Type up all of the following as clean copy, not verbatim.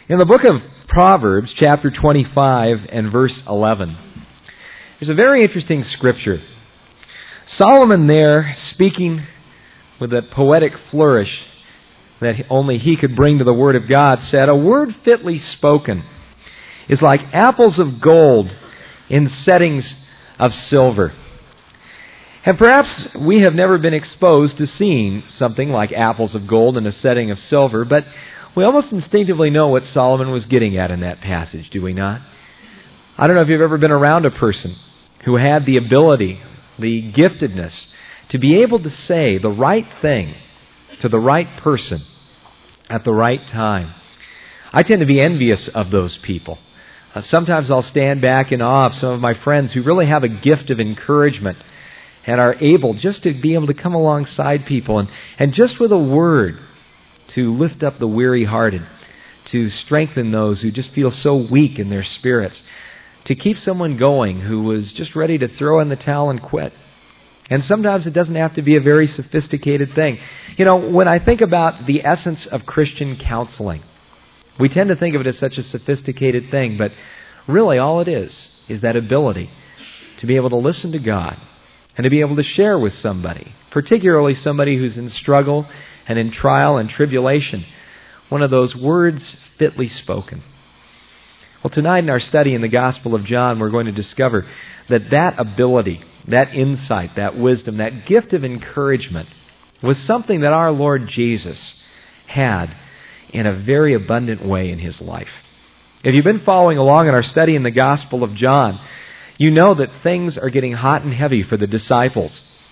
In the book of Proverbs, chapter 25 and verse 11, there's a very interesting scripture. Solomon there, speaking with that poetic flourish that only he could bring to the Word of God, said, "A word fitly spoken is like apples of gold in settings of silver." And perhaps we have never been exposed to seeing something like apples of gold in a setting of silver, but we almost instinctively know what Solomon was getting at in that passage, do we not? I don't know if you've ever been around a person who had the ability, the giftedness, to be able to say the right thing to the right person at the right time. I tend to be envious of those people. Sometimes I'll stand back in awe of some of my friends who really have a gift of encouragement and are able just to be able to come alongside people and just with a word to lift up the weary-hearted, to strengthen those who just feel so weak in their spirits, to keep someone going who was just ready to throw in the towel and quit. And sometimes it doesn't have to be a very sophisticated thing. You know, when I think about the essence of Christian counseling, we tend to think of it as such a sophisticated thing, but really all it is that ability to be able to listen to God and to be able to share with somebody, particularly somebody who's in struggle and in trial and tribulation, one of those words fitly spoken. Well, tonight in our study in the Gospel of John, we're going to discover that ability, that insight, that wisdom, that gift of encouragement was something that our Lord Jesus had in a very abundant way in His life. If you've been following along in our study in the Gospel of John, you know that things are getting hot and heavy for the disciples.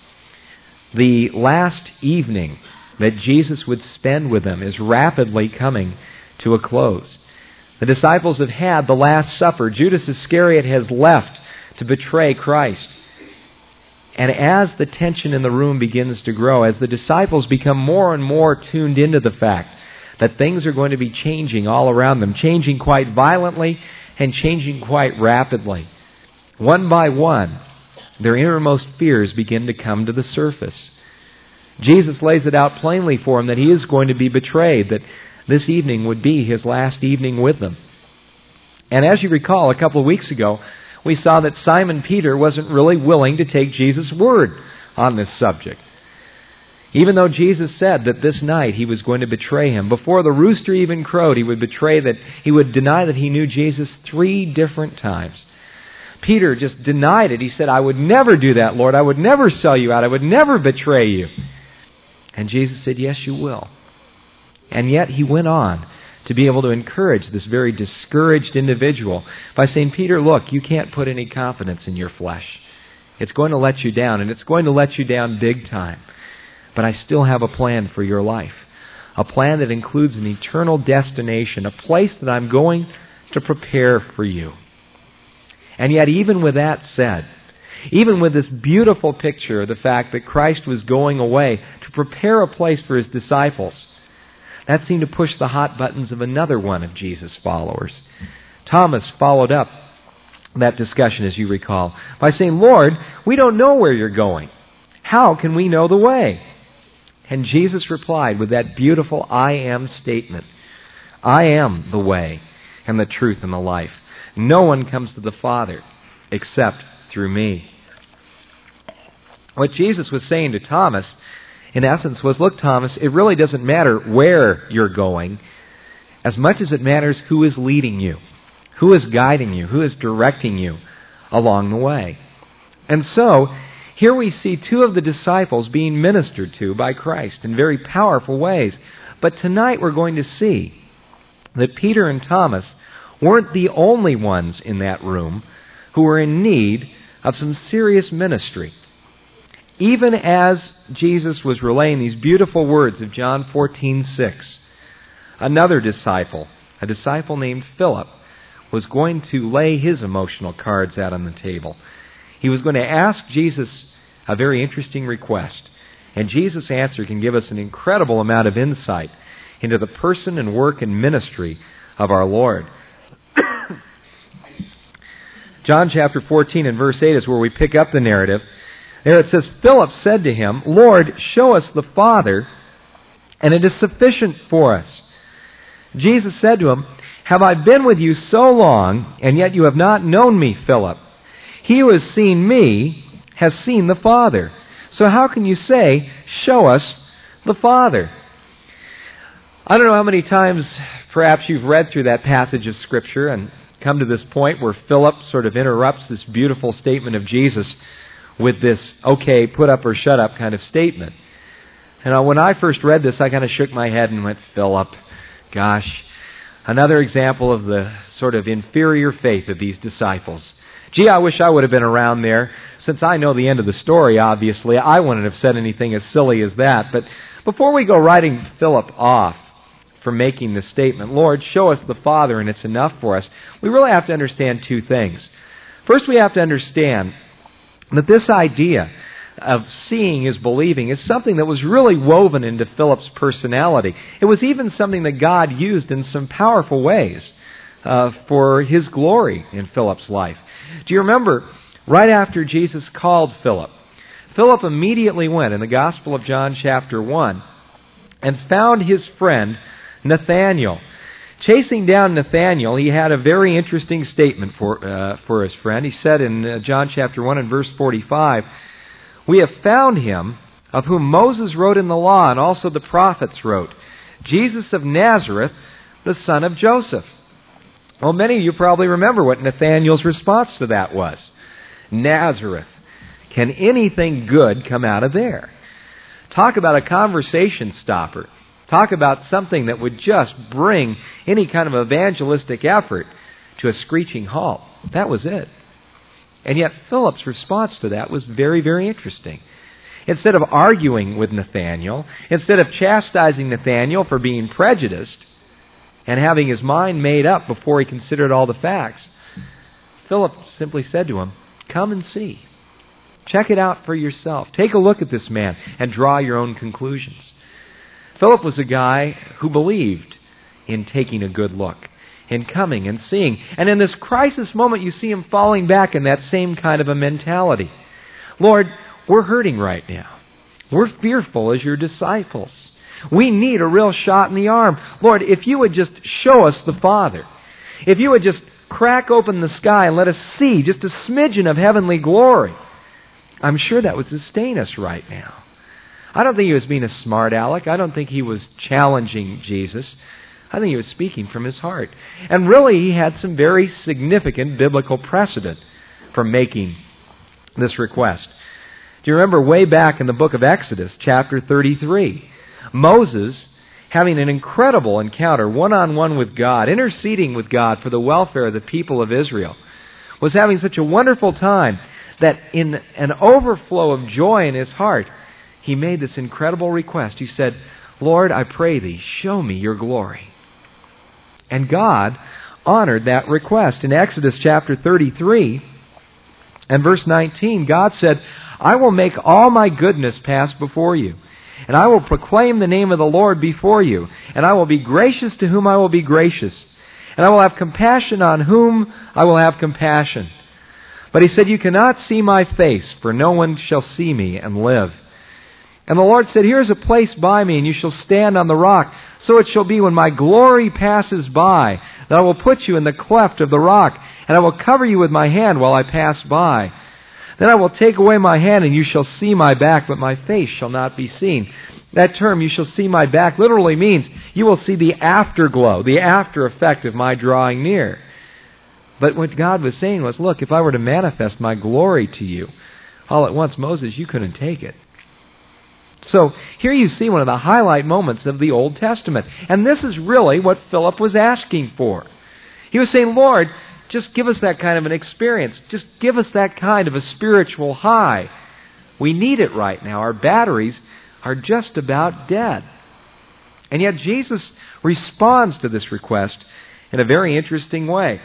The last evening that Jesus would spend with them is rapidly coming to a close. The disciples have had the Last Supper. Judas Iscariot has left to betray Christ. And as the tension in the room begins to grow, as the disciples become more and more tuned into the fact that things are going to be changing all around them, changing quite violently and changing quite rapidly, one by one, their innermost fears begin to come to the surface. Jesus lays it out plainly for them that He is going to be betrayed, that this evening would be His last evening with them. And as you recall, a couple of weeks ago, we saw that Simon Peter wasn't really willing to take Jesus' word on this subject. Even though Jesus said that this night He was going to betray Him, before the rooster even crowed, He would deny that He knew Jesus 3 different times. Peter just denied it. He said, "I would never do that, Lord. I would never sell you out. I would never betray you." And Jesus said, "Yes, you will." And yet He went on to be able to encourage this very discouraged individual by saying, "Peter, look, you can't put any confidence in your flesh. It's going to let you down, and it's going to let you down big time. But I still have a plan for your life, a plan that includes an eternal destination, a place that I'm going to prepare for you." And yet, even with that said, even with this beautiful picture of the fact that Christ was going away to prepare a place for His disciples, that seemed to push the hot buttons of another one of Jesus' followers. Thomas followed up that discussion, as you recall, by saying, "Lord, we don't know where you're going. How can we know the way?" And Jesus replied with that beautiful "I am" statement. "I am the way and the truth and the life. No one comes to the Father except through me." What Jesus was saying to Thomas, in essence, was, "Look, Thomas, it really doesn't matter where you're going as much as it matters who is leading you, who is guiding you, who is directing you along the way." And so, here we see 2 of the disciples being ministered to by Christ in very powerful ways. But tonight we're going to see that Peter and Thomas weren't the only ones in that room who were in need of some serious ministry. Even as Jesus was relaying these beautiful words of John 14:6, another disciple, a disciple named Philip, was going to lay his emotional cards out on the table. He was going to ask Jesus a very interesting request. And Jesus' answer can give us an incredible amount of insight into the person and work and ministry of our Lord. John chapter 14 and verse 8 is where we pick up the narrative. There it says, "Philip said to Him, 'Lord, show us the Father, and it is sufficient for us.' Jesus said to him, Have I been with you so long, and yet you have not known me, Philip? He who has seen me has seen the Father. So how can you say, show us the Father? I don't know how many times perhaps you've read through that passage of Scripture and come to this point where Philip sort of interrupts this beautiful statement of Jesus with this, okay, put up or shut up kind of statement. And when I first read this, I kind of shook my head and went, Philip, gosh, another example of the sort of inferior faith of these disciples. Gee, I wish I would have been around there. Since I know the end of the story, obviously, I wouldn't have said anything as silly as that. But before we go writing Philip off for making this statement, Lord, show us the Father and it's enough for us, we really have to understand two things. First, we have to understand that this idea of seeing is believing is something that was really woven into Philip's personality. It was even something that God used in some powerful ways for His glory in Philip's life. Do you remember, right after Jesus called Philip, Philip immediately went in the Gospel of John chapter 1 and found his friend Nathanael. Chasing down Nathanael, he had a very interesting statement for his friend. He said in John chapter 1 and verse 45, "We have found him of whom Moses wrote in the law and also the prophets wrote, Jesus of Nazareth, the son of Joseph." Well, many of you probably remember what Nathanael's response to that was. Nazareth. Can anything good come out of there? Talk about a conversation stopper. Talk about something that would just bring any kind of evangelistic effort to a screeching halt. That was it. And yet Philip's response to that was very, very interesting. Instead of arguing with Nathanael, instead of chastising Nathanael for being prejudiced and having his mind made up before he considered all the facts, Philip simply said to him, "Come and see. Check it out for yourself. Take a look at this man and draw your own conclusions." Philip was a guy who believed in taking a good look, in coming and seeing. And in this crisis moment, you see him falling back in that same kind of a mentality. Lord, we're hurting right now. We're fearful as your disciples. We need a real shot in the arm. Lord, if you would just show us the Father, if you would just crack open the sky and let us see just a smidgen of heavenly glory, I'm sure that would sustain us right now. I don't think he was being a smart aleck. I don't think he was challenging Jesus. I think he was speaking from his heart. And really, he had some very significant biblical precedent for making this request. Do you remember way back in the book of Exodus, chapter 33, Moses, having an incredible encounter one-on-one with God, interceding with God for the welfare of the people of Israel, was having such a wonderful time that in an overflow of joy in his heart, he made this incredible request. He said, "Lord, I pray thee, show me your glory." And God honored that request. In Exodus chapter 33 and verse 19, God said, "I will make all my goodness pass before you, and I will proclaim the name of the Lord before you, and I will be gracious to whom I will be gracious, and I will have compassion on whom I will have compassion." But he said, "You cannot see my face, for no one shall see me and live." And the Lord said, "Here is a place by me, and you shall stand on the rock. So it shall be when my glory passes by, that I will put you in the cleft of the rock, and I will cover you with my hand while I pass by. Then I will take away my hand, and you shall see my back, but my face shall not be seen." That term, "you shall see my back," literally means you will see the afterglow, the after effect of my drawing near. But what God was saying was, look, if I were to manifest my glory to you all at once, Moses, you couldn't take it. So here you see one of the highlight moments of the Old Testament. And this is really what Philip was asking for. He was saying, Lord, just give us that kind of an experience. Just give us that kind of a spiritual high. We need it right now. Our batteries are just about dead. And yet Jesus responds to this request in a very interesting way.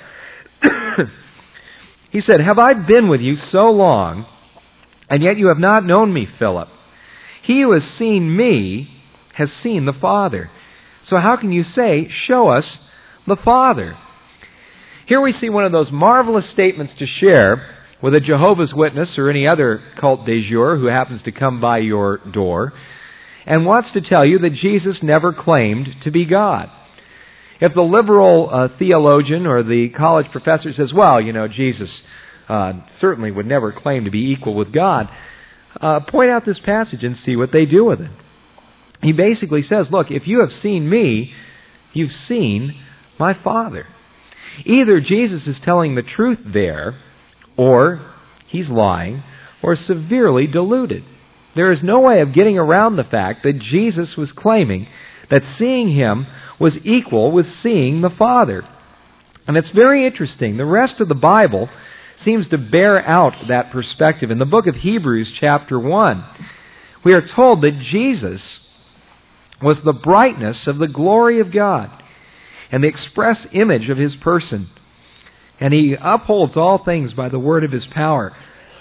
He said, "Have I been with you so long, and yet you have not known me, Philip? He who has seen me has seen the Father. So how can you say, show us the Father?" Here we see one of those marvelous statements to share with a Jehovah's Witness or any other cult de jour who happens to come by your door and wants to tell you that Jesus never claimed to be God. If the liberal theologian or the college professor says, well, Jesus certainly would never claim to be equal with God, point out this passage and see what they do with it. He basically says, look, if you have seen me, you've seen my Father. Either Jesus is telling the truth there, or he's lying, or severely deluded. There is no way of getting around the fact that Jesus was claiming that seeing him was equal with seeing the Father. And it's very interesting. The rest of the Bible seems to bear out that perspective. In the book of Hebrews, chapter 1, we are told that Jesus was the brightness of the glory of God and the express image of his person. And he upholds all things by the word of his power.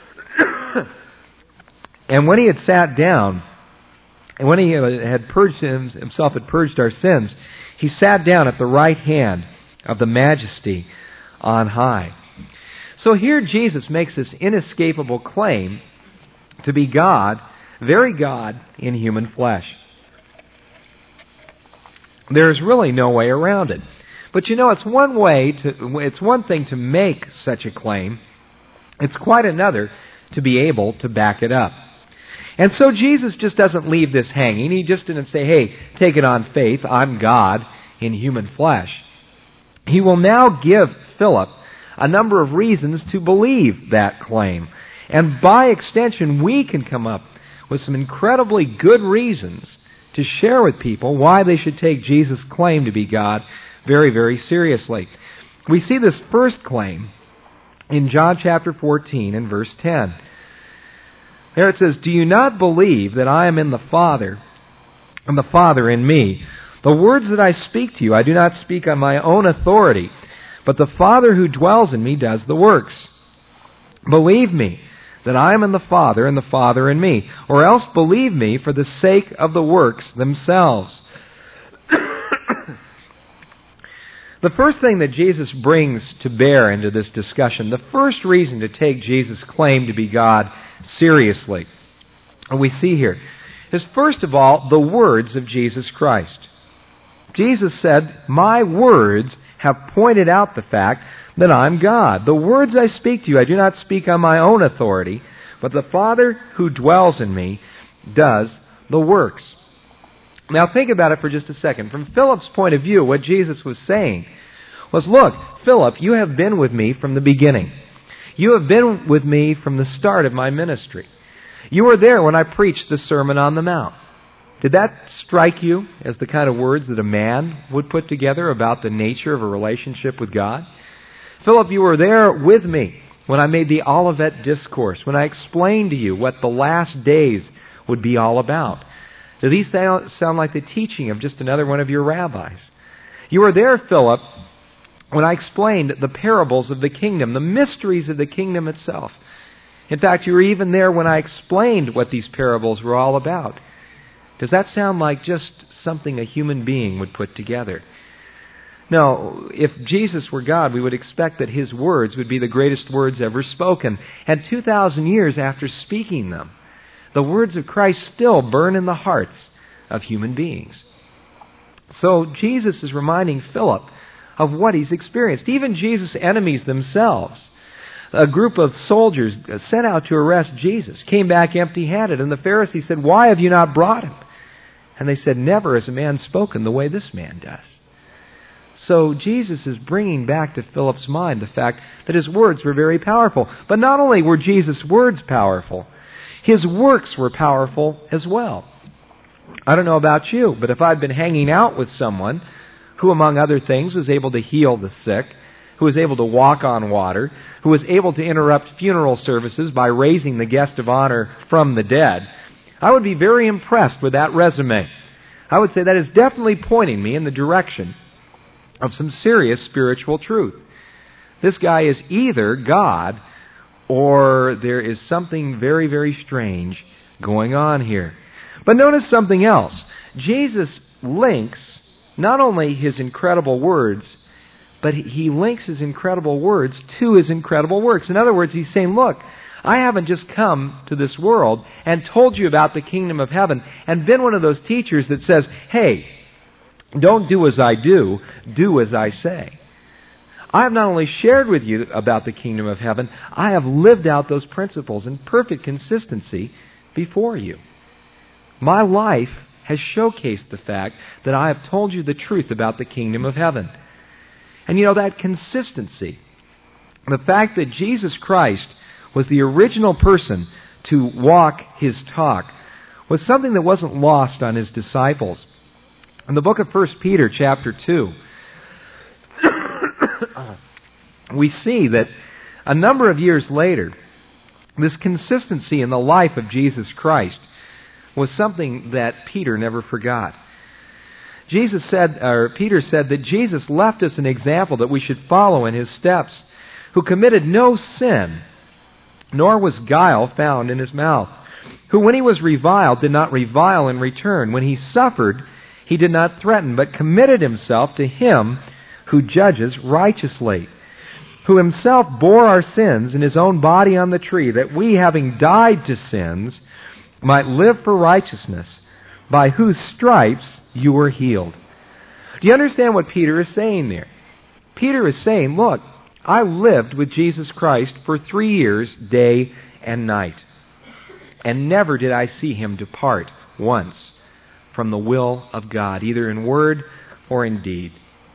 And when he had sat down, and when he had purged himself, had purged our sins, he sat down at the right hand of the Majesty on high. So here Jesus makes this inescapable claim to be God, very God in human flesh. There's really no way around it. But it's one thing to make such a claim. It's quite another to be able to back it up. And so Jesus just doesn't leave this hanging. He just didn't say, hey, take it on faith, I'm God in human flesh. He will now give Philip a number of reasons to believe that claim. And by extension, we can come up with some incredibly good reasons to share with people why they should take Jesus' claim to be God very, very seriously. We see this first claim in John chapter 14 and verse 10. There it says, do you not believe that I am in the Father, and the Father in me? The words that I speak to you, I do not speak on my own authority, but the Father who dwells in me does the works. Believe me that I am in the Father, and the Father in me, or else believe me for the sake of the works themselves. The first thing that Jesus brings to bear into this discussion, the first reason to take Jesus' claim to be God seriously, and we see here, is first of all the words of Jesus Christ. Jesus said, my words have pointed out the fact that I'm God. The words I speak to you, I do not speak on my own authority, but the Father who dwells in me does the works. Now think about it for just a second. From Philip's point of view, what Jesus was saying was, look, Philip, you have been with me from the beginning. You have been with me from the start of my ministry. You were there when I preached the Sermon on the Mount. Did that strike you as the kind of words that a man would put together about the nature of a relationship with God? Philip, you were there with me when I made the Olivet Discourse, when I explained to you what the last days would be all about. Do these sound like the teaching of just another one of your rabbis? You were there, Philip, when I explained the parables of the kingdom, the mysteries of the kingdom itself. In fact, you were even there when I explained what these parables were all about. Does that sound like just something a human being would put together? No, if Jesus were God, we would expect that his words would be the greatest words ever spoken. And 2,000 years after speaking them, the words of Christ still burn in the hearts of human beings. So Jesus is reminding Philip of what he's experienced. Even Jesus' enemies themselves, a group of soldiers sent out to arrest Jesus, came back empty-handed. And the Pharisees said, why have you not brought him? And they said, never has a man spoken the way this man does. So Jesus is bringing back to Philip's mind the fact that his words were very powerful. But not only were Jesus' words powerful, his works were powerful as well. I don't know about you, but if I'd been hanging out with someone who, among other things, was able to heal the sick, who was able to walk on water, who was able to interrupt funeral services by raising the guest of honor from the dead, I would be very impressed with that resume. I would say that is definitely pointing me in the direction of some serious spiritual truth. This guy is either God or there is something very, very strange going on here. But notice something else. Jesus links not only his incredible words, but he links his incredible words to his incredible works. In other words, he's saying, look, I haven't just come to this world and told you about the kingdom of heaven and been one of those teachers that says, hey, Don't do as I do as I say. I have not only shared with you about the kingdom of heaven, I have lived out those principles in perfect consistency before you. My life has showcased the fact that I have told you the truth about the kingdom of heaven. And that consistency, the fact that Jesus Christ was the original person to walk His talk, was something that wasn't lost on His disciples. In the book of 1 Peter chapter 2, we see that a number of years later, this consistency in the life of Jesus Christ was something that Peter never forgot. Peter said that Jesus left us an example that we should follow in His steps, who committed no sin, nor was guile found in His mouth, who when He was reviled did not revile in return. When He suffered, He did not threaten, but committed Himself to Him who judges righteously, who Himself bore our sins in His own body on the tree, that we, having died to sins, might live for righteousness, by whose stripes you were healed. Do you understand what Peter is saying there? Peter is saying, look, I lived with Jesus Christ for 3 years, day and night, and never did I see Him depart once from the will of God, either in word or in deed.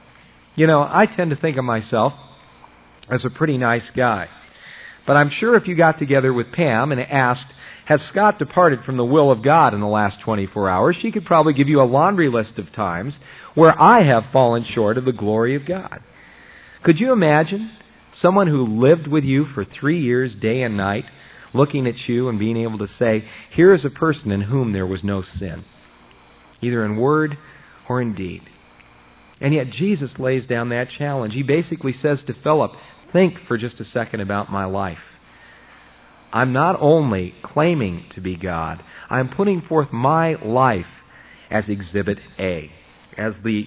I tend to think of myself as a pretty nice guy. But I'm sure if you got together with Pam and asked, has Scott departed from the will of God in the last 24 hours, she could probably give you a laundry list of times where I have fallen short of the glory of God. Could you imagine someone who lived with you for 3 years, day and night, looking at you and being able to say, here is a person in whom there was no sin, either in word or in deed? And yet Jesus lays down that challenge. He basically says to Philip, think for just a second about my life. I'm not only claiming to be God, I'm putting forth my life as Exhibit A, as the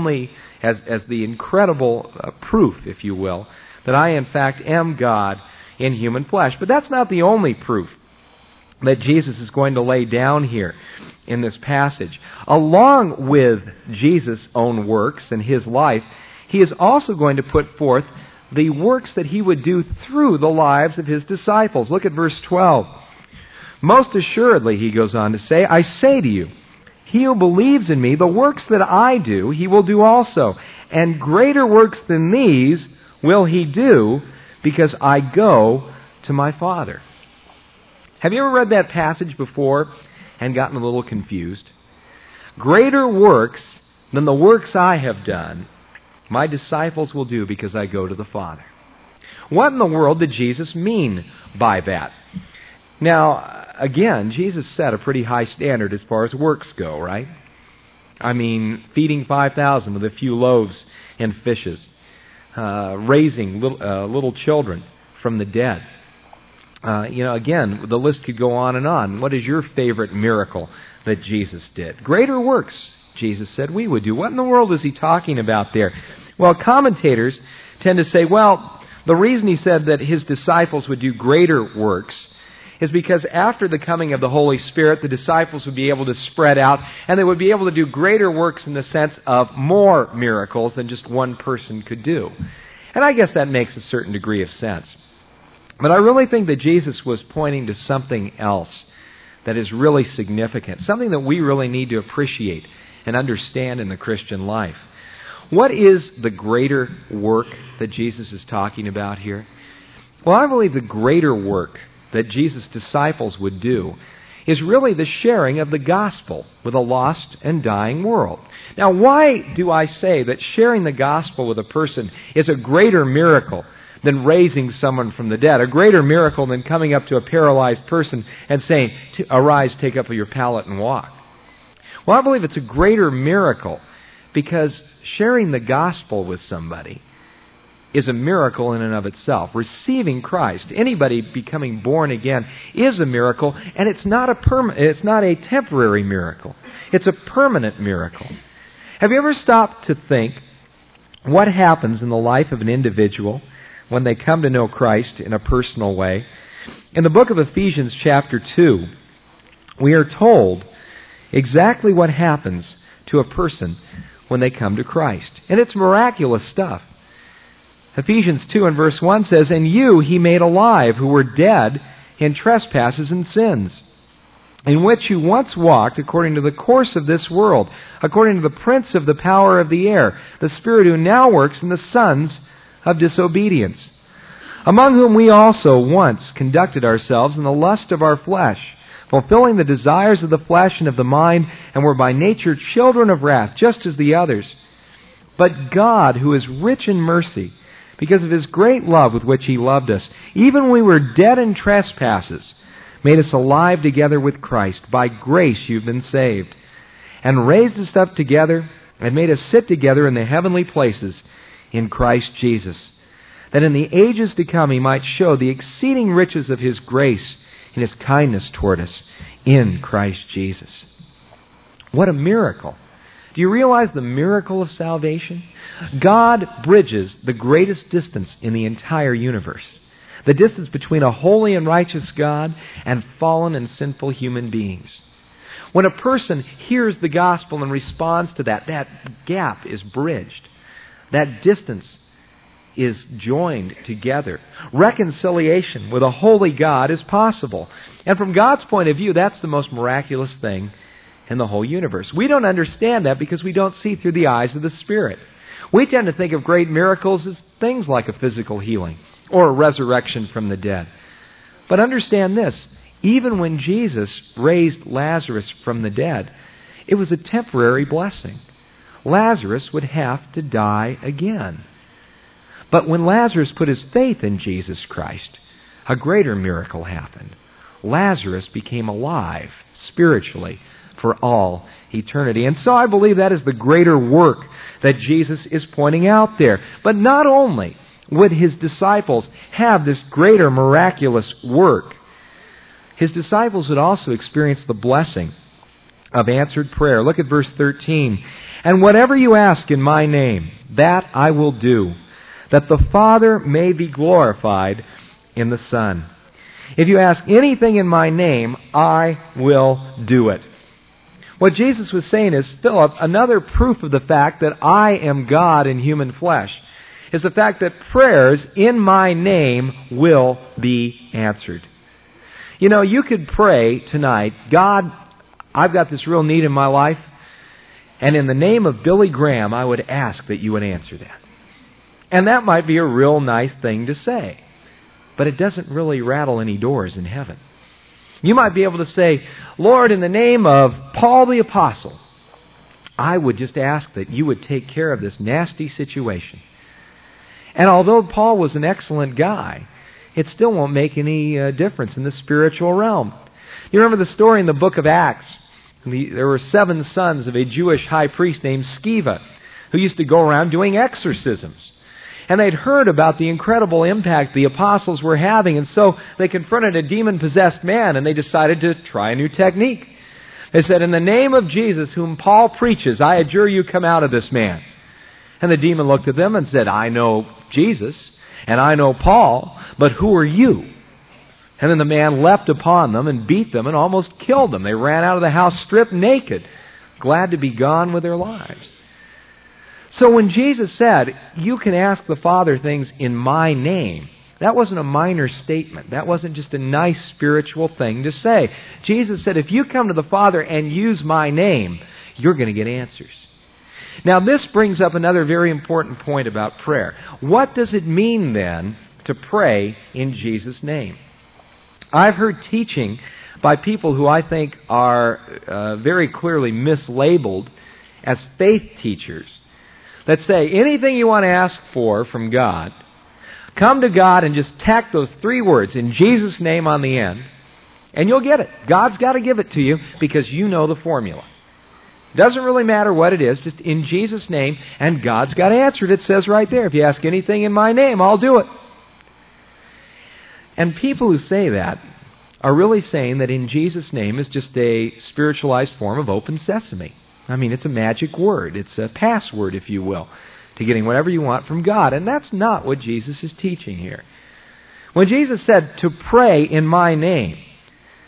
incredible proof, if you will, that I in fact am God in human flesh. But that's not the only proof that Jesus is going to lay down here in this passage. Along with Jesus' own works and His life, He is also going to put forth the works that He would do through the lives of His disciples. Look at verse 12. Most assuredly, He goes on to say, I say to you, he who believes in me, the works that I do, he will do also. And greater works than these will he do, because I go to my Father. Have you ever read that passage before and gotten a little confused? Greater works than the works I have done, my disciples will do because I go to the Father. What in the world did Jesus mean by that? Now, again, Jesus set a pretty high standard as far as works go, right? I mean, feeding 5,000 with a few loaves and fishes, raising little children from the dead. Again, the list could go on and on. What is your favorite miracle that Jesus did? Greater works, Jesus said, we would do. What in the world is He talking about there? Well, commentators tend to say, well, the reason He said that His disciples would do greater works is because after the coming of the Holy Spirit, the disciples would be able to spread out, and they would be able to do greater works in the sense of more miracles than just one person could do. And I guess that makes a certain degree of sense. But I really think that Jesus was pointing to something else that is really significant, something that we really need to appreciate and understand in the Christian life. What is the greater work that Jesus is talking about here? Well, I believe the greater work that Jesus' disciples would do is really the sharing of the gospel with a lost and dying world. Now, why do I say that sharing the gospel with a person is a greater miracle than raising someone from the dead, a greater miracle than coming up to a paralyzed person and saying, arise, take up your pallet and walk? Well, I believe it's a greater miracle because sharing the gospel with somebody is a miracle in and of itself. Receiving Christ, anybody becoming born again, is a miracle, and it's not a temporary miracle. It's a permanent miracle. Have you ever stopped to think what happens in the life of an individual when they come to know Christ in a personal way? In the book of Ephesians chapter 2, we are told exactly what happens to a person when they come to Christ. And it's miraculous stuff. Ephesians 2 and verse 1 says, "And you He made alive, who were dead in trespasses and sins, in which you once walked according to the course of this world, according to the prince of the power of the air, the spirit who now works in the sons of disobedience, among whom we also once conducted ourselves in the lust of our flesh, fulfilling the desires of the flesh and of the mind, and were by nature children of wrath, just as the others. But God, who is rich in mercy, because of His great love with which He loved us, even when we were dead in trespasses, made us alive together with Christ. By grace you've been saved, and raised us up together, and made us sit together in the heavenly places in Christ Jesus, that in the ages to come He might show the exceeding riches of His grace and His kindness toward us in Christ Jesus." What a miracle! Do you realize the miracle of salvation? God bridges the greatest distance in the entire universe. The distance between a holy and righteous God and fallen and sinful human beings. When a person hears the gospel and responds to that gap is bridged. That distance is joined together. Reconciliation with a holy God is possible. And from God's point of view, that's the most miraculous thing in the whole universe. We don't understand that because we don't see through the eyes of the Spirit. We tend to think of great miracles as things like a physical healing or a resurrection from the dead. But understand this, even when Jesus raised Lazarus from the dead, it was a temporary blessing. Lazarus would have to die again. But when Lazarus put his faith in Jesus Christ, a greater miracle happened. Lazarus became alive spiritually for all eternity. And so I believe that is the greater work that Jesus is pointing out there. But not only would His disciples have this greater miraculous work, His disciples would also experience the blessing of answered prayer. Look at verse 13. "And whatever you ask in my name, that I will do, that the Father may be glorified in the Son. If you ask anything in my name, I will do it." What Jesus was saying is, Philip, another proof of the fact that I am God in human flesh is the fact that prayers in my name will be answered. You know, you could pray tonight, "God, I've got this real need in my life, and in the name of Billy Graham, I would ask that you would answer that." And that might be a real nice thing to say, but it doesn't really rattle any doors in heaven. You might be able to say, "Lord, in the name of Paul the Apostle, I would just ask that you would take care of this nasty situation." And although Paul was an excellent guy, it still won't make any difference in the spiritual realm. You remember the story in the book of Acts? There were 7 sons of a Jewish high priest named Sceva, who used to go around doing exorcisms. And they'd heard about the incredible impact the apostles were having, and so they confronted a demon-possessed man, and they decided to try a new technique. They said, "In the name of Jesus, whom Paul preaches, I adjure you, come out of this man." And the demon looked at them and said, "I know Jesus, and I know Paul, but who are you?" And then the man leapt upon them and beat them and almost killed them. They ran out of the house stripped naked, glad to be gone with their lives. So when Jesus said, "You can ask the Father things in my name," that wasn't a minor statement. That wasn't just a nice spiritual thing to say. Jesus said, if you come to the Father and use my name, you're going to get answers. Now this brings up another very important point about prayer. What does it mean then to pray in Jesus' name? I've heard teaching by people who I think are very clearly mislabeled as faith teachers that say anything you want to ask for from God, come to God and just tack those 3 words, "in Jesus' name," on the end, and you'll get it. God's got to give it to you because you know the formula. Doesn't really matter what it is, just "in Jesus' name," and God's got to answer it. It says right there, "If you ask anything in my name, I'll do it." And people who say that are really saying that "in Jesus' name" is just a spiritualized form of open sesame. I mean, it's a magic word. It's a password, if you will, to getting whatever you want from God. And that's not what Jesus is teaching here. When Jesus said to pray in my name,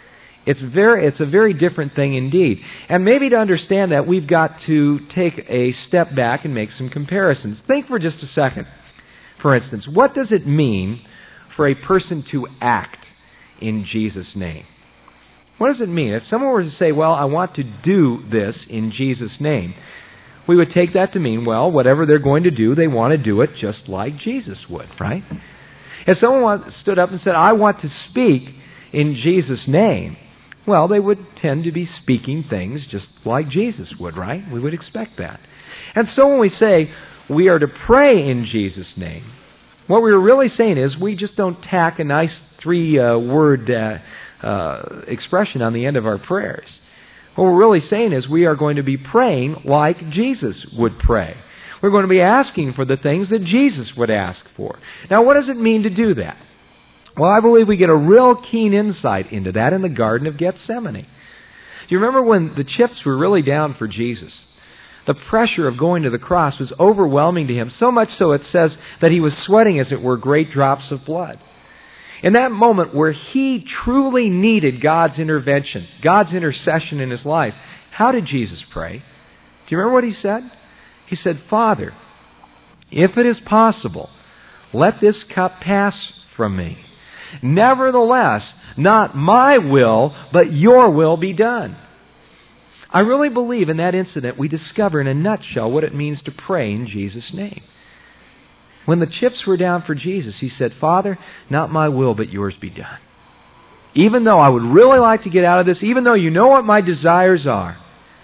It's a very different thing indeed. And maybe to understand that, we've got to take a step back and make some comparisons. Think for just a second. For instance, what does it mean for a person to act in Jesus' name? What does it mean? If someone were to say, well, I want to do this in Jesus' name, we would take that to mean, well, whatever they're going to do, they want to do it just like Jesus would, right? If someone stood up and said, I want to speak in Jesus' name, well, they would tend to be speaking things just like Jesus would, right? We would expect that. And so when we say we are to pray in Jesus' name, what we're really saying is we just don't tack a nice three-word expression on the end of our prayers. What we're really saying is we are going to be praying like Jesus would pray. We're going to be asking for the things that Jesus would ask for. Now, what does it mean to do that? Well, I believe we get a real keen insight into that in the Garden of Gethsemane. Do you remember when the chips were really down for Jesus? The pressure of going to the cross was overwhelming to him, so much so it says that he was sweating, as it were, great drops of blood. In that moment where he truly needed God's intervention, God's intercession in his life, how did Jesus pray? Do you remember what he said? He said, Father, if it is possible, let this cup pass from me. Nevertheless, not my will, but your will be done. I really believe in that incident we discover in a nutshell what it means to pray in Jesus' name. When the chips were down for Jesus, he said, Father, not my will, but yours be done. Even though I would really like to get out of this, even though you know what my desires are,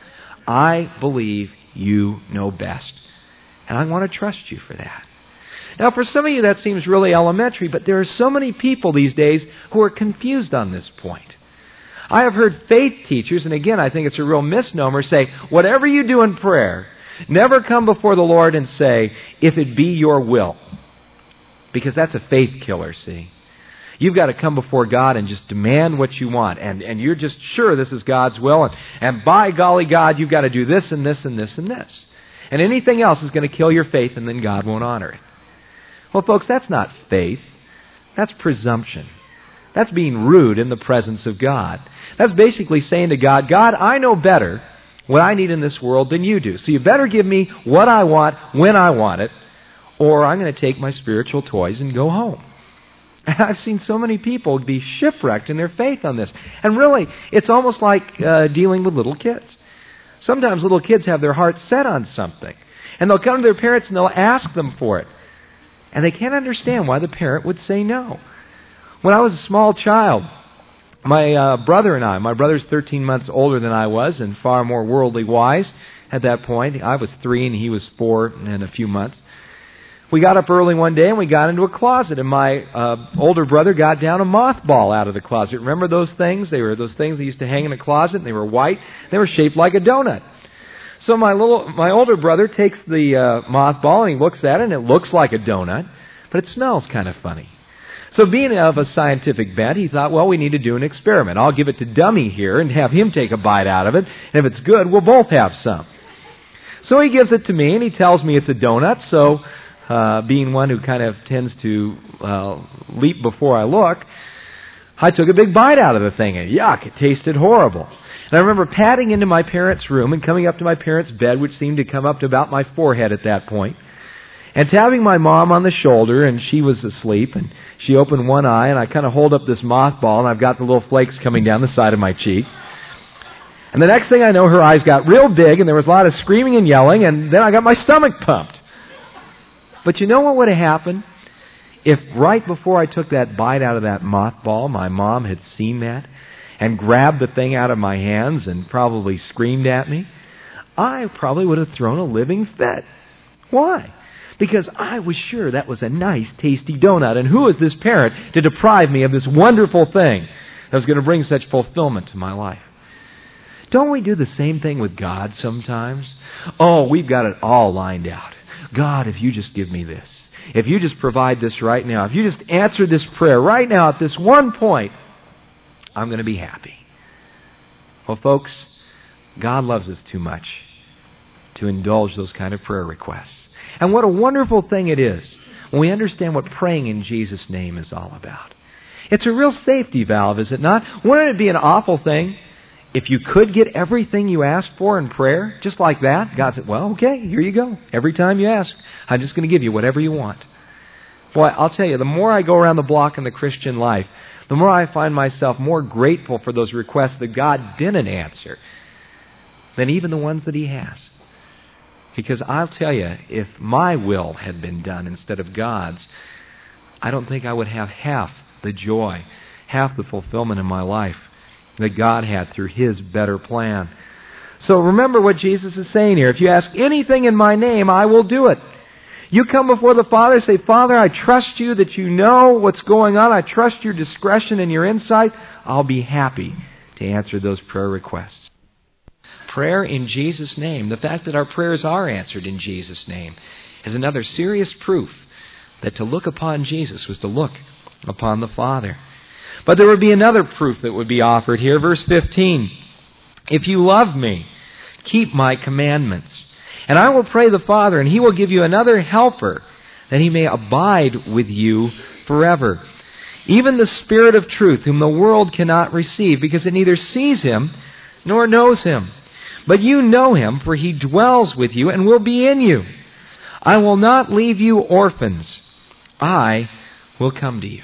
I believe you know best. And I want to trust you for that. Now, for some of you, that seems really elementary, but there are so many people these days who are confused on this point. I have heard faith teachers, and again, I think it's a real misnomer, say, whatever you do in prayer, never come before the Lord and say, if it be your will. Because that's a faith killer, see. You've got to come before God and just demand what you want. And you're just sure this is God's will. And by golly, God, you've got to do this and this and this and this. And anything else is going to kill your faith, and then God won't honor it. Well, folks, that's not faith. That's presumption. That's being rude in the presence of God. That's basically saying to God, God, I know better what I need in this world than you do. So you better give me what I want when I want it, or I'm going to take my spiritual toys and go home. And I've seen so many people be shipwrecked in their faith on this. And really, it's almost like dealing with little kids. Sometimes little kids have their hearts set on something, and they'll come to their parents and they'll ask them for it. And they can't understand why the parent would say no. When I was a small child, my brother and I, my brother's 13 months older than I was and far more worldly wise at that point. I was 3 and he was 4 in a few months. We got up early one day and we got into a closet, and my older brother got down a mothball out of the closet. Remember those things? They were those things that used to hang in a closet, and they were white. They were shaped like a donut. So my older brother takes the mothball and he looks at it, and it looks like a donut, but it smells kind of funny. So being of a scientific bent, he thought, well, we need to do an experiment. I'll give it to Dummy here and have him take a bite out of it, and if it's good, we'll both have some. So he gives it to me, and he tells me it's a donut, so being one who kind of tends to leap before I look, I took a big bite out of the thing, and yuck, it tasted horrible. And I remember padding into my parents' room and coming up to my parents' bed, which seemed to come up to about my forehead at that point, and tapping my mom on the shoulder, and she was asleep, and she opened one eye, and I kind of hold up this mothball, and I've got the little flakes coming down the side of my cheek. And the next thing I know, her eyes got real big, and there was a lot of screaming and yelling, and then I got my stomach pumped. But you know what would have happened if right before I took that bite out of that mothball, my mom had seen that and grabbed the thing out of my hands and probably screamed at me? I probably would have thrown a living fit. Why? Because I was sure that was a nice, tasty donut. And who is this parent to deprive me of this wonderful thing that was going to bring such fulfillment to my life? Don't we do the same thing with God sometimes? Oh, we've got it all lined out. God, if you just give me this, if you just provide this right now, if you just answer this prayer right now at this one point, I'm going to be happy. Well, folks, God loves us too much to indulge those kind of prayer requests. And what a wonderful thing it is when we understand what praying in Jesus' name is all about. It's a real safety valve, is it not? Wouldn't it be an awful thing if you could get everything you asked for in prayer, just like that? God said, well, okay, here you go. Every time you ask, I'm just going to give you whatever you want. Boy, I'll tell you, the more I go around the block in the Christian life, the more I find myself more grateful for those requests that God didn't answer than even the ones that He has. Because I'll tell you, if my will had been done instead of God's, I don't think I would have half the joy, half the fulfillment in my life that God had through His better plan. So remember what Jesus is saying here. If you ask anything in my name, I will do it. You come before the Father, say, Father, I trust you that you know what's going on. I trust your discretion and your insight. I'll be happy to answer those prayer requests. Prayer in Jesus' name, the fact that our prayers are answered in Jesus' name, is another serious proof that to look upon Jesus was to look upon the Father. But there would be another proof that would be offered here. Verse 15, if you love me, keep my commandments. And I will pray the Father, and He will give you another helper, that He may abide with you forever. Even the Spirit of truth, whom the world cannot receive, because it neither sees Him nor knows Him. But you know Him, for He dwells with you and will be in you. I will not leave you orphans. I will come to you.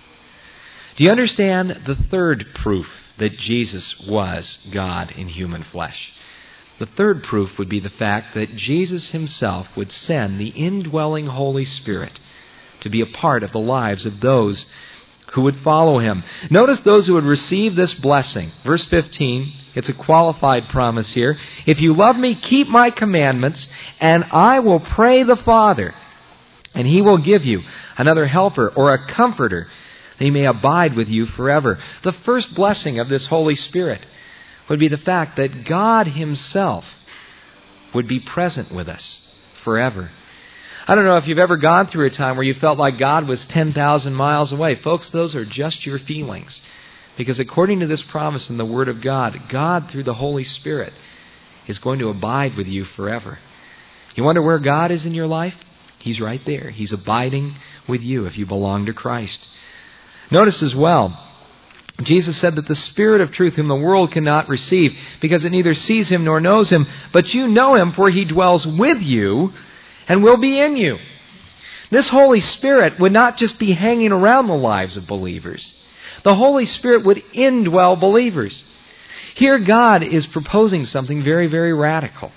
Do you understand the third proof that Jesus was God in human flesh? The third proof would be the fact that Jesus Himself would send the indwelling Holy Spirit to be a part of the lives of those who would follow Him. Notice those who would receive this blessing. Verse 15, it's a qualified promise here. If you love me, keep my commandments, and I will pray the Father, and He will give you another helper or a comforter, that He may abide with you forever. The first blessing of this Holy Spirit would be the fact that God Himself would be present with us forever. I don't know if you've ever gone through a time where you felt like God was 10,000 miles away. Folks, those are just your feelings. Because according to this promise in the Word of God, God through the Holy Spirit is going to abide with you forever. You wonder where God is in your life? He's right there. He's abiding with you if you belong to Christ. Notice as well, Jesus said that the Spirit of truth whom the world cannot receive, because it neither sees Him nor knows Him, but you know Him, for He dwells with you and will be in you. This Holy Spirit would not just be hanging around the lives of believers. The Holy Spirit would indwell believers. Here God is proposing something very, very radical.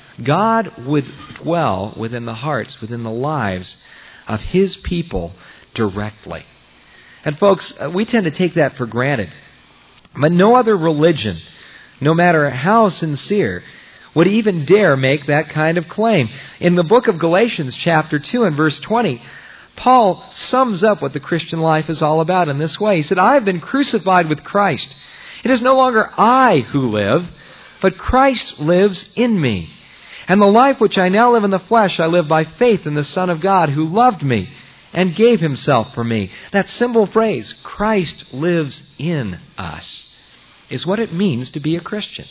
God would dwell within the hearts, within the lives of His people directly. And folks, we tend to take that for granted. But no other religion, no matter how sincere, would even dare make that kind of claim. In the book of Galatians, chapter 2 and verse 20, Paul sums up what the Christian life is all about in this way. He said, I have been crucified with Christ. It is no longer I who live, but Christ lives in me. And the life which I now live in the flesh, I live by faith in the Son of God who loved me and gave Himself for me. That simple phrase, Christ lives in us, is what it means to be a Christian.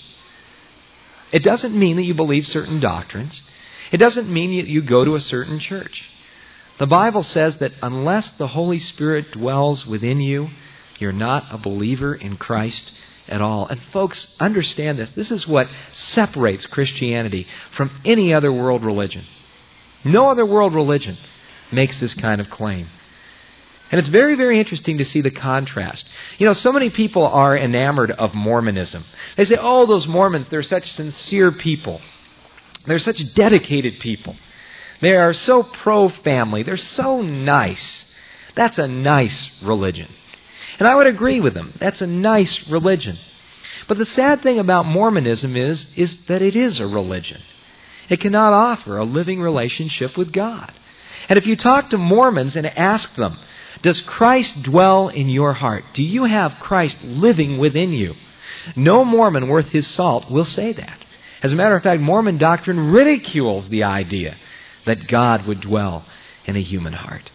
It doesn't mean that you believe certain doctrines. It doesn't mean that you go to a certain church. The Bible says that unless the Holy Spirit dwells within you, you're not a believer in Christ at all. And folks, understand this. This is what separates Christianity from any other world religion. No other world religion makes this kind of claim. And it's very, very interesting to see the contrast. You know, so many people are enamored of Mormonism. They say, oh, those Mormons, they're such sincere people. They're such dedicated people. They are so pro-family. They're so nice. That's a nice religion. And I would agree with them. That's a nice religion. But the sad thing about Mormonism is that it is a religion. It cannot offer a living relationship with God. And if you talk to Mormons and ask them, does Christ dwell in your heart? Do you have Christ living within you? No Mormon worth his salt will say that. As a matter of fact, Mormon doctrine ridicules the idea that God would dwell in a human heart.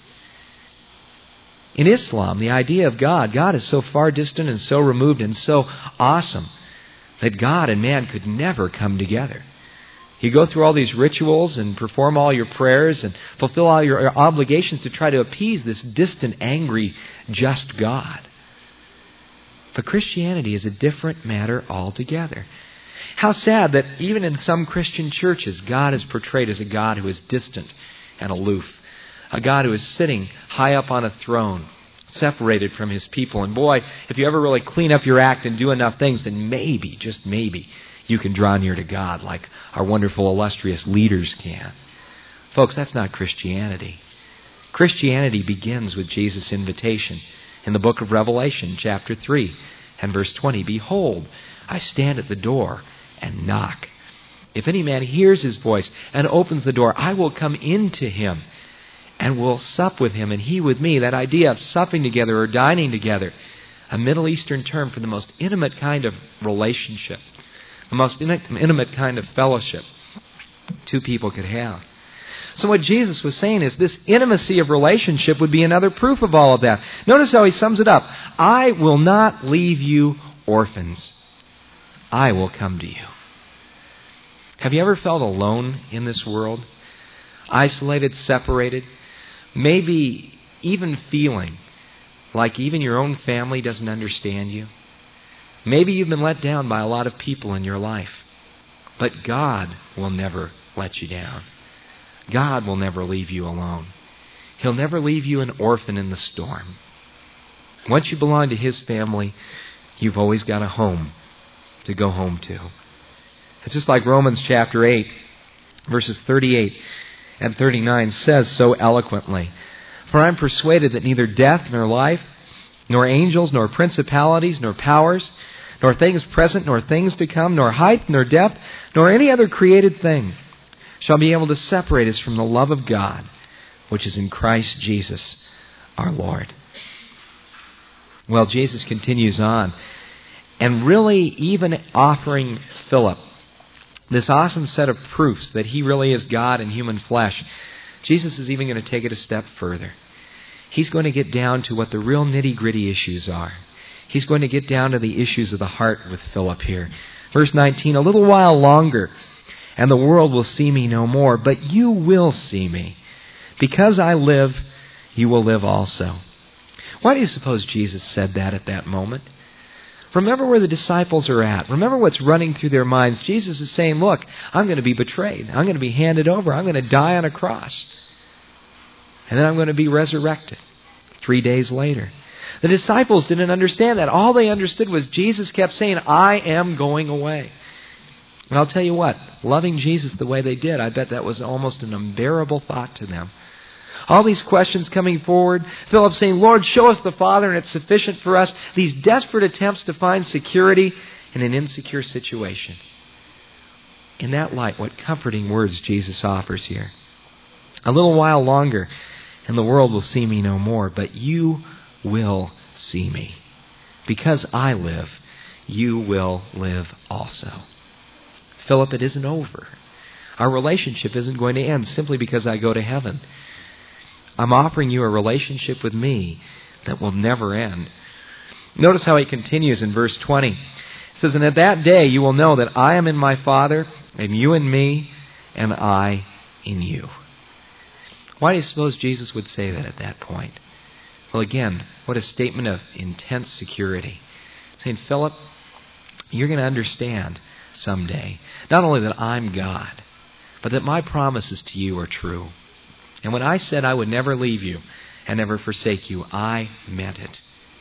In Islam, the idea of God is so far distant and so removed and so awesome that God and man could never come together. You go through all these rituals and perform all your prayers and fulfill all your obligations to try to appease this distant, angry, just God. But Christianity is a different matter altogether. How sad that even in some Christian churches, God is portrayed as a God who is distant and aloof. A God who is sitting high up on a throne, separated from His people. And boy, if you ever really clean up your act and do enough things, then maybe, just maybe, you can draw near to God like our wonderful, illustrious leaders can. Folks, that's not Christianity. Christianity begins with Jesus' invitation in the book of Revelation, chapter 3 and verse 20. Behold, I stand at the door and knock. If any man hears His voice and opens the door, I will come into him and will sup with him and he with me. That idea of supping together or dining together, a Middle Eastern term for the most intimate kind of relationship, the most intimate kind of fellowship two people could have. So what Jesus was saying is this intimacy of relationship would be another proof of all of that. Notice how He sums it up. I will not leave you orphans. I will come to you. Have you ever felt alone in this world? Isolated, separated, maybe even feeling like even your own family doesn't understand you? Maybe you've been let down by a lot of people in your life. But God will never let you down. God will never leave you alone. He'll never leave you an orphan in the storm. Once you belong to His family, you've always got a home to go home to. It's just like Romans chapter 8, verses 38 and 39 says so eloquently. For I am persuaded that neither death nor life, nor angels, nor principalities, nor powers, nor things present, nor things to come, nor height, nor depth, nor any other created thing shall be able to separate us from the love of God, which is in Christ Jesus our Lord. Well, Jesus continues on, and really even offering Philip this awesome set of proofs that He really is God in human flesh. Jesus is even going to take it a step further. He's going to get down to what the real nitty-gritty issues are. He's going to get down to the issues of the heart with Philip here. Verse 19, a little while longer, and the world will see me no more, but you will see me. Because I live, you will live also. Why do you suppose Jesus said that at that moment? Remember where the disciples are at. Remember what's running through their minds. Jesus is saying, look, I'm going to be betrayed. I'm going to be handed over. I'm going to die on a cross. And then I'm going to be resurrected 3 days later. The disciples didn't understand that. All they understood was Jesus kept saying, I am going away. And I'll tell you what, loving Jesus the way they did, I bet that was almost an unbearable thought to them. All these questions coming forward, Philip saying, Lord, show us the Father and it's sufficient for us. These desperate attempts to find security in an insecure situation. In that light, what comforting words Jesus offers here. A little while longer, and the world will see me no more, but you will see me. Because I live, you will live also. Philip, it isn't over. Our relationship isn't going to end simply because I go to heaven. I'm offering you a relationship with me that will never end. Notice how he continues in verse 20. It says, and at that day you will know that I am in my Father, and you in me, and I in you. Why do you suppose Jesus would say that at that point? Well, again, what a statement of intense security. Saying, Philip, you're going to understand someday, not only that I'm God, but that my promises to you are true. And when I said I would never leave you and never forsake you, I meant it.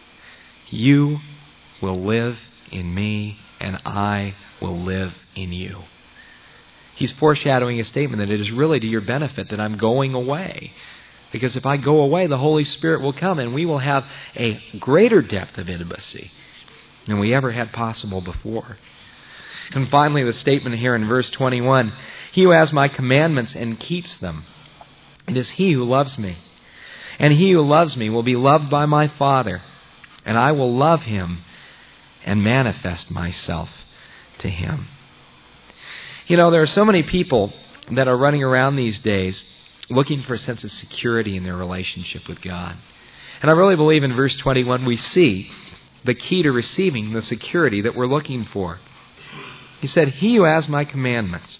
You will live in me, and I will live in you. He's foreshadowing a statement that it is really to your benefit that I'm going away. Because if I go away, the Holy Spirit will come and we will have a greater depth of intimacy than we ever had possible before. And finally, the statement here in verse 21, he who has my commandments and keeps them, it is he who loves me. And he who loves me will be loved by my Father, and I will love him and manifest myself to him. You know, there are so many people that are running around these days looking for a sense of security in their relationship with God. And I really believe in verse 21 we see the key to receiving the security that we're looking for. He said, he who has my commandments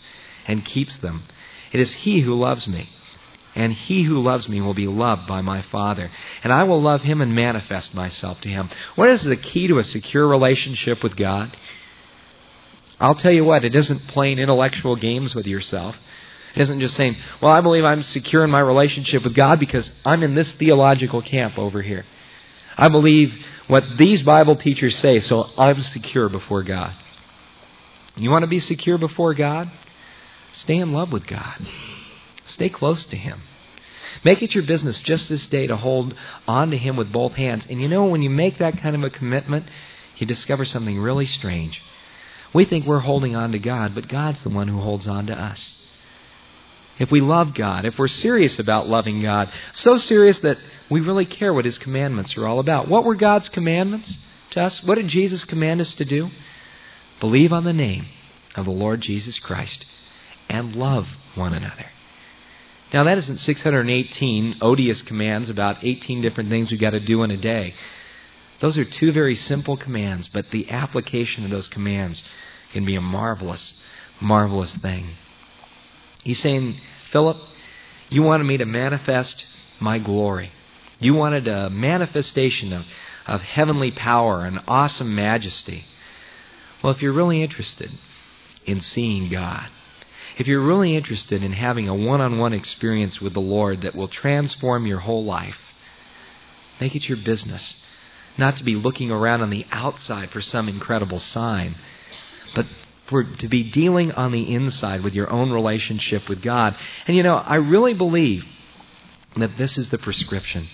and keeps them. It is He who loves me. And he who loves me will be loved by my Father. And I will love him and manifest myself to him. What is the key to a secure relationship with God? I'll tell you what, it isn't playing intellectual games with yourself. It isn't just saying, well, I believe I'm secure in my relationship with God because I'm in this theological camp over here. I believe what these Bible teachers say, so I'm secure before God. You want to be secure before God? Stay in love with God. Stay close to Him. Make it your business just this day to hold on to Him with both hands. And you know, when you make that kind of a commitment, you discover something really strange. We think we're holding on to God, but God's the one who holds on to us. If we love God, if we're serious about loving God, so serious that we really care what His commandments are all about. What were God's commandments to us? What did Jesus command us to do? Believe on the name of the Lord Jesus Christ and love one another. Now, that isn't 618 odious commands about 18 different things we've got to do in a day. Those are two very simple commands, but the application of those commands can be a marvelous, marvelous thing. He's saying, Philip, you wanted me to manifest my glory. You wanted a manifestation of heavenly power and awesome majesty. Well, if you're really interested in seeing God, if you're really interested in having a one-on-one experience with the Lord that will transform your whole life, make it your business not to be looking around on the outside for some incredible sign, but to be dealing on the inside with your own relationship with God. And you know, I really believe that this is the prescription.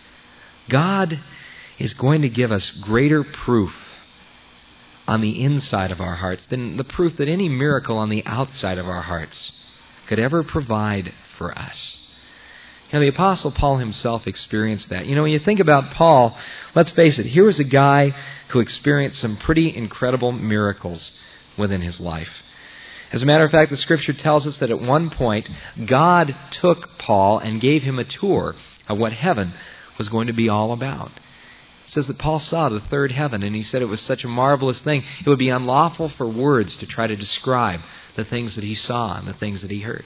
God is going to give us greater proof on the inside of our hearts than the proof that any miracle on the outside of our hearts could ever provide for us. You know, the Apostle Paul himself experienced that. You know, when you think about Paul, let's face it, here was a guy who experienced some pretty incredible miracles within his life. As a matter of fact, the Scripture tells us that at one point, God took Paul and gave him a tour of what heaven was going to be all about. It says that Paul saw the third heaven, and he said it was such a marvelous thing, it would be unlawful for words to try to describe the things that he saw and the things that he heard.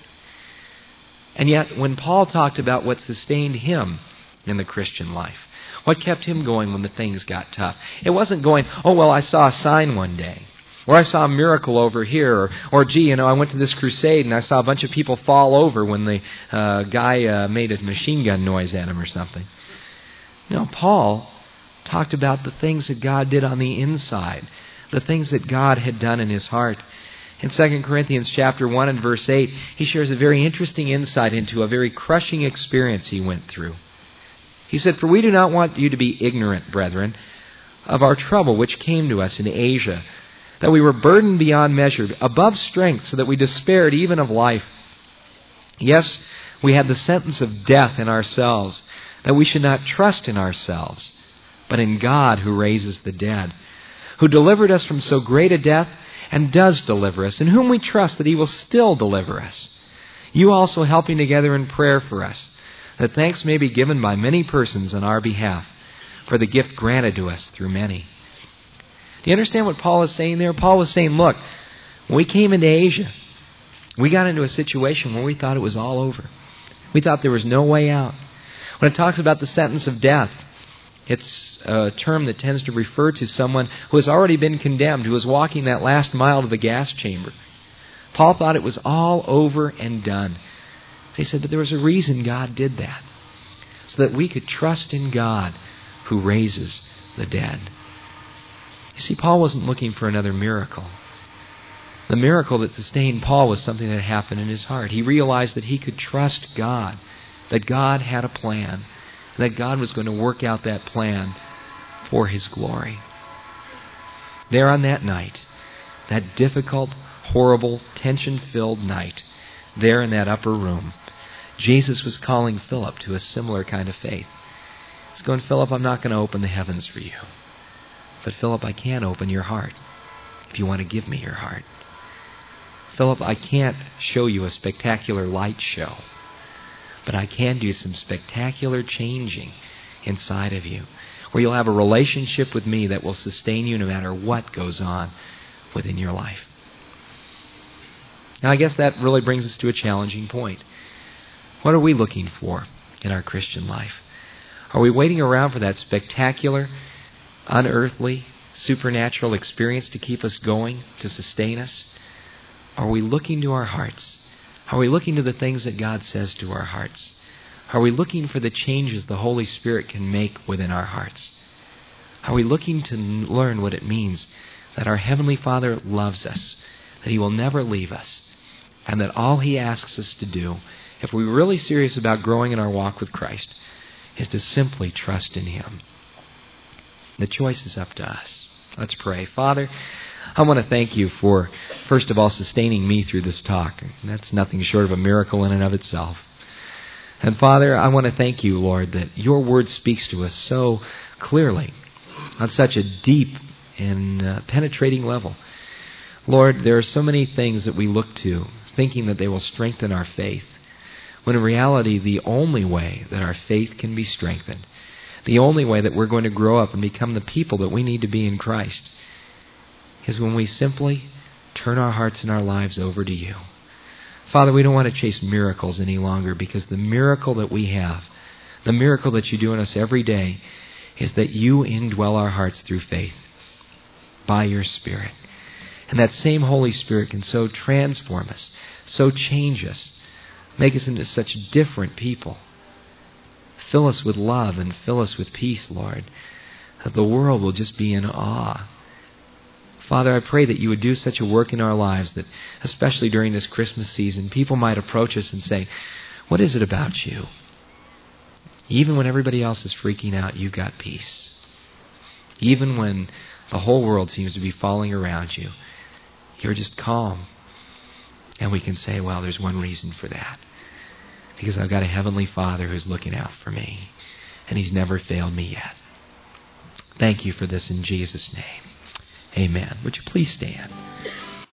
And yet, when Paul talked about what sustained him in the Christian life, what kept him going when the things got tough, it wasn't going, oh, well, I saw a sign one day, or I saw a miracle over here, or gee, you know, I went to this crusade and I saw a bunch of people fall over when the guy made a machine gun noise at him or something. No, Paul talked about the things that God did on the inside, the things that God had done in his heart. In 2 Corinthians chapter 1 and verse 8, he shares a very interesting insight into a very crushing experience he went through. He said, "For we do not want you to be ignorant, brethren, of our trouble which came to us in Asia, that we were burdened beyond measure, above strength, so that we despaired even of life. Yes, we had the sentence of death in ourselves, that we should not trust in ourselves, but in God who raises the dead, who delivered us from so great a death, and does deliver us, in whom we trust that He will still deliver us. You also helping together in prayer for us, that thanks may be given by many persons on our behalf, for the gift granted to us through many." Do you understand what Paul is saying there? Paul was saying, look, when we came into Asia, we got into a situation where we thought it was all over. We thought there was no way out. When it talks about the sentence of death, it's a term that tends to refer to someone who has already been condemned, who was walking that last mile to the gas chamber. Paul thought it was all over and done. He said, but there was a reason God did that, so that we could trust in God who raises the dead. You see, Paul wasn't looking for another miracle. The miracle that sustained Paul was something that happened in his heart. He realized that he could trust God, that God had a plan, that God was going to work out that plan for His glory. There on that night, that difficult, horrible, tension-filled night, there in that upper room, Jesus was calling Philip to a similar kind of faith. He's going, Philip, I'm not going to open the heavens for you. But Philip, I can open your heart if you want to give me your heart. Philip, I can't show you a spectacular light show, but I can do some spectacular changing inside of you, where you'll have a relationship with me that will sustain you no matter what goes on within your life. Now, I guess that really brings us to a challenging point. What are we looking for in our Christian life? Are we waiting around for that spectacular, unearthly, supernatural experience to keep us going, to sustain us? Are we looking to our hearts? Are we looking to the things that God says to our hearts? Are we looking for the changes the Holy Spirit can make within our hearts? Are we looking to learn what it means that our Heavenly Father loves us, that He will never leave us, and that all He asks us to do, if we're really serious about growing in our walk with Christ, is to simply trust in Him? The choice is up to us. Let's pray. Father, I want to thank You for, first of all, sustaining me through this talk. That's nothing short of a miracle in and of itself. And Father, I want to thank You, Lord, that Your Word speaks to us so clearly, on such a deep and penetrating level. Lord, there are so many things that we look to, thinking that they will strengthen our faith, when in reality, the only way that our faith can be strengthened, the only way that we're going to grow up and become the people that we need to be in Christ, is when we simply turn our hearts and our lives over to You. Father, we don't want to chase miracles any longer, because the miracle that we have, the miracle that You do in us every day, is that You indwell our hearts through faith by Your Spirit. And that same Holy Spirit can so transform us, so change us, make us into such different people. Fill us with love and fill us with peace, Lord, that the world will just be in awe. Father, I pray that You would do such a work in our lives that, especially during this Christmas season, people might approach us and say, what is it about You? Even when everybody else is freaking out, You've got peace. Even when the whole world seems to be falling around You, You're just calm. And we can say, well, there's one reason for that. Because I've got a Heavenly Father who's looking out for me, and He's never failed me yet. Thank You for this in Jesus' name. Amen. Would you please stand?